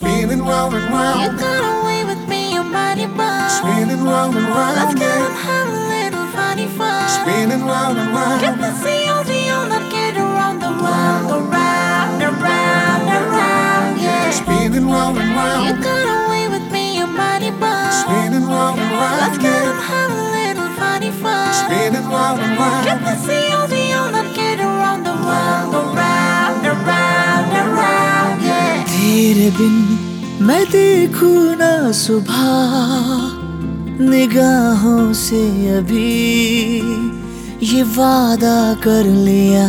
Spinning round and round. You got away with me, your body bump. Spinning round and round. Let's get up, have a little funny fun. Spinning round and round. Get the COD on, let's get around the world. Around, around, around, yeah. Spinning round and round. You got away with me, your body bump. Spinning round and round. Let's get up, have a little funny fun. Spinning round and round. Get the COD on, let's get around the world. Around, around, around, yeah. तेरे बिन मैं देखूं ना सुबह निगाहों से अभी ये वादा कर लिया।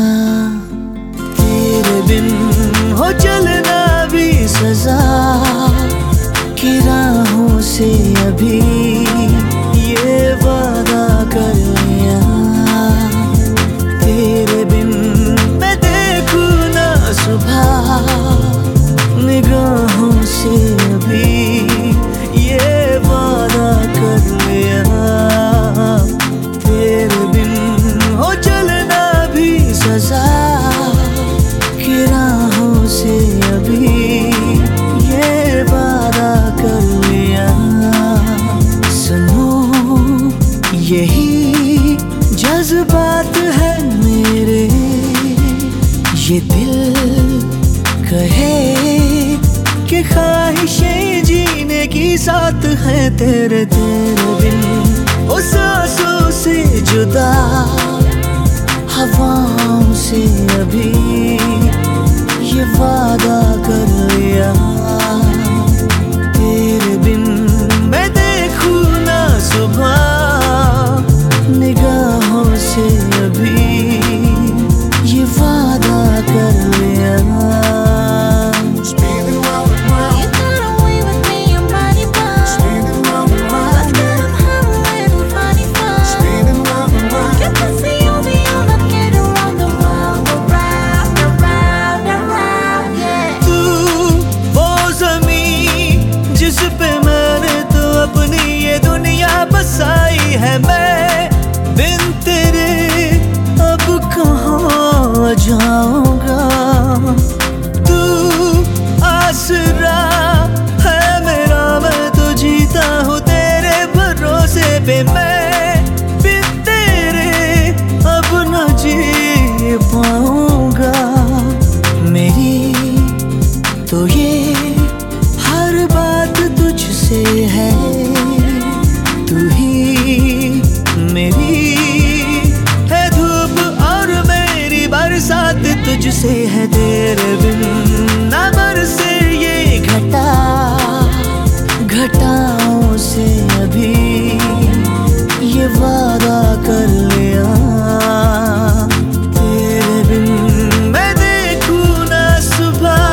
तेरे बिन हो चलना भी सजा की राहों से अभी ये वादा कर लिया। तेरे बिन मैं देखूं ना सुबह निगाहों से अभी ये वादा कर लिया। तेरे बिन हो चलना भी सजा की राहों से अभी ये वादा कर लिया। सुनो यही जज्बात है मेरे, ये दिल कहे कि ख्वाहिशें जीने की साथ है तेरे। तेरे बिन उस सांसों से जुदा हवाओं से अभी ये वादा कर लिया। तेरे बिन मैं देखूं ना सुबह निगाहों से अभी ये वादा कर लिया। बसाई है मैं बिन तेरे अब कहाँ जाऊंगा। तू आसरा है मेरा, मैं तो जीता हूँ तेरे भरोसे पे। मैं बिन तेरे अब न जी पाऊंगा। मेरी तो ये हर बात तुझसे है, तू ही मेरी है धूप और मेरी बरसात तुझसे है। तेरे बिन ना बरसे ये घटा घटाओं से अभी ये वादा कर लिया। तेरे बिन मैं देखूं ना सुबह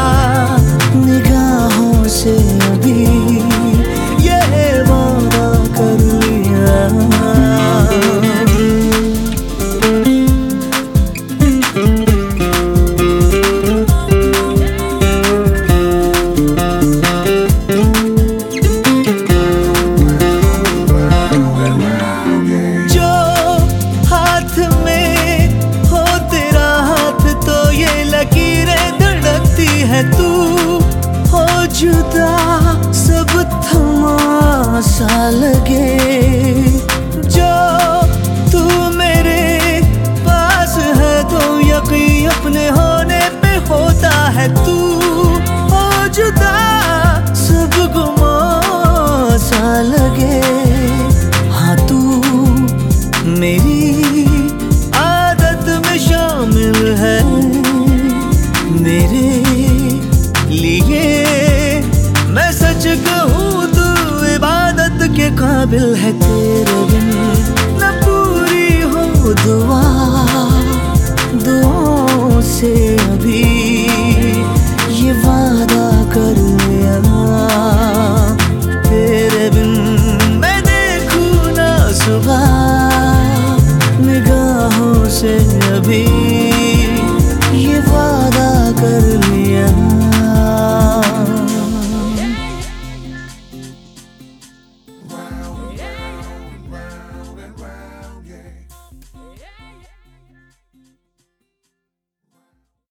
निगाहों से अभी ये वादा कर लिया। जो हाथ में हो तेरा हाथ तो ये लकीरें धड़कती है। तू हो जुदा सब थमा सा लगे। जो तू मेरे पास है तो यकीन अपने होने पे होता है। तू हो जुदा सब गुमा सा लगे। हाँ तू मेरी आदत में शामिल है, मेरे लिए मैं सच कहूँ तू इबादत के काबिल है। तेरे बिन न पूरी हो दुआ दुआओं से अभी ये वादा कर लिया। तेरे बिन मैं देखूं ना सुबह निगाहों से अभी